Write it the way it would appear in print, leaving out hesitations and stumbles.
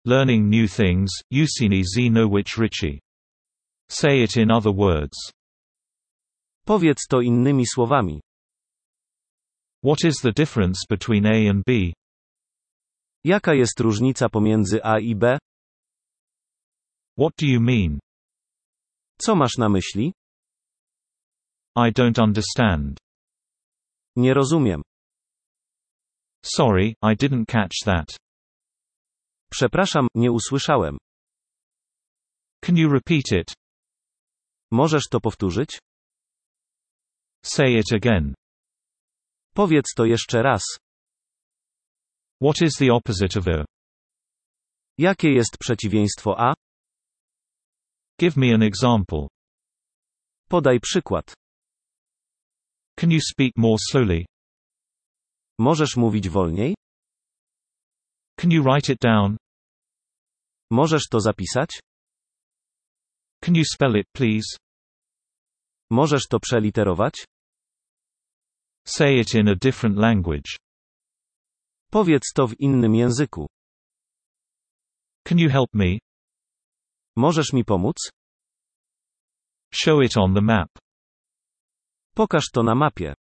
Learning new things, usini znowich rzeczy. Say it in other words. Powiedz to innymi słowami. What is the difference between A and B? Jaka jest różnica pomiędzy A i B? What do you mean? Co masz na myśli? I don't understand. Nie rozumiem. Sorry, I didn't catch that. Przepraszam, nie usłyszałem. Can you repeat it? Możesz to powtórzyć? Say it again. Powiedz to jeszcze raz. What is the opposite of A? Jakie jest przeciwieństwo A? Give me an example. Podaj przykład. Can you speak more slowly? Możesz mówić wolniej? Can you write it down? Możesz to zapisać? Can you spell it, please? Możesz to przeliterować? Say it in a different language. Powiedz to w innym języku. Can you help me? Możesz mi pomóc? Show it on the map. Pokaż to na mapie.